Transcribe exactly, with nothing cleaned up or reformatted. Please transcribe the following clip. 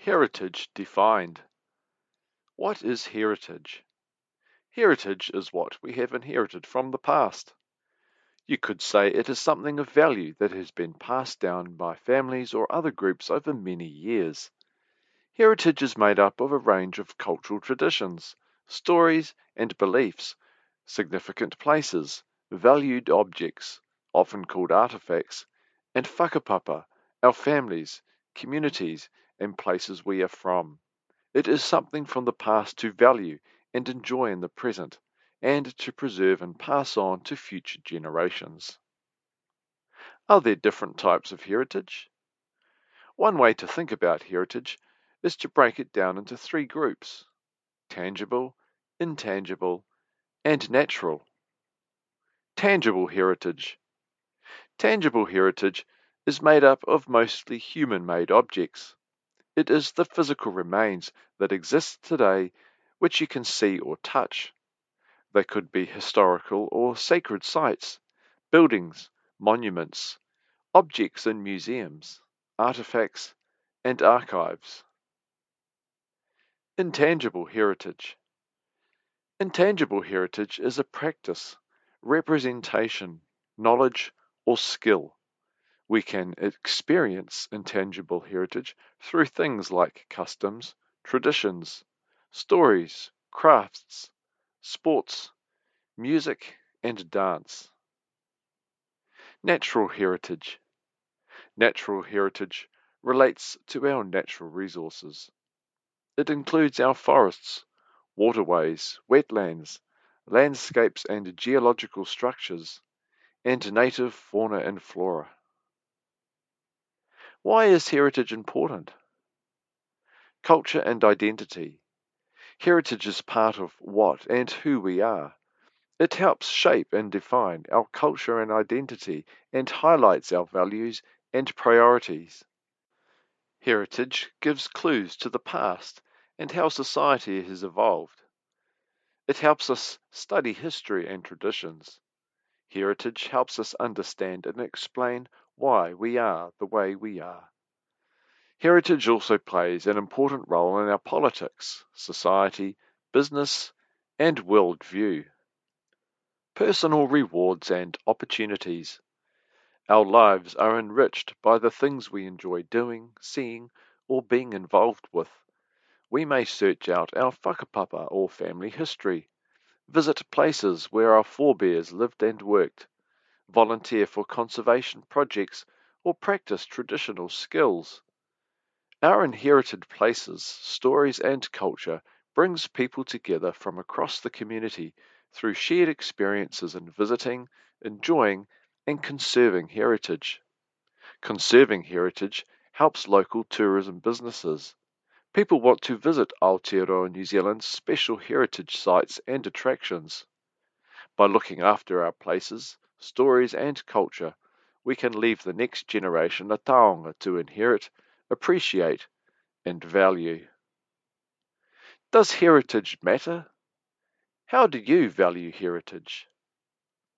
Heritage defined. What is heritage? Heritage is what we have inherited from the past. You could say it is something of value that has been passed down by families or other groups over many years. Heritage is made up of a range of cultural traditions, stories and beliefs, significant places, valued objects, often called artifacts, and whakapapa, our families, communities, and places we are from. It is something from the past to value and enjoy in the present, and to preserve and pass on to future generations. Are there different types of heritage? One way to think about heritage is to break it down into three groups: tangible, intangible, and natural. Tangible heritage. Tangible heritage is made up of mostly human-made objects. It is the physical remains that exist today which you can see or touch. They could be historical or sacred sites, buildings, monuments, objects in museums, artifacts, and archives. Intangible heritage. Intangible heritage is a practice, representation, knowledge, or skill. We can experience intangible heritage through things like customs, traditions, stories, crafts, sports, music, and dance. Natural heritage. Natural heritage relates to our natural resources. It includes our forests, waterways, wetlands, landscapes and geological structures, and native fauna and flora. Why is heritage important? Culture and identity. Heritage is part of what and who we are. It helps shape and define our culture and identity and highlights our values and priorities. Heritage gives clues to the past and how society has evolved. It helps us study history and traditions. Heritage helps us understand and explain why we are the way we are. Heritage also plays an important role in our politics, society, business, and worldview. Personal rewards and opportunities. Our lives are enriched by the things we enjoy doing, seeing, or being involved with. We may search out our whakapapa or family history, visit places where our forebears lived and worked, volunteer for conservation projects, or practice traditional skills. Our inherited places, stories, and culture brings people together from across the community through shared experiences in visiting, enjoying, and conserving heritage. Conserving heritage helps local tourism businesses. People want to visit Aotearoa New Zealand's special heritage sites and attractions. By looking after our places, stories, and culture, we can leave the next generation a taonga to inherit, appreciate, and value. Does heritage matter? How do you value heritage?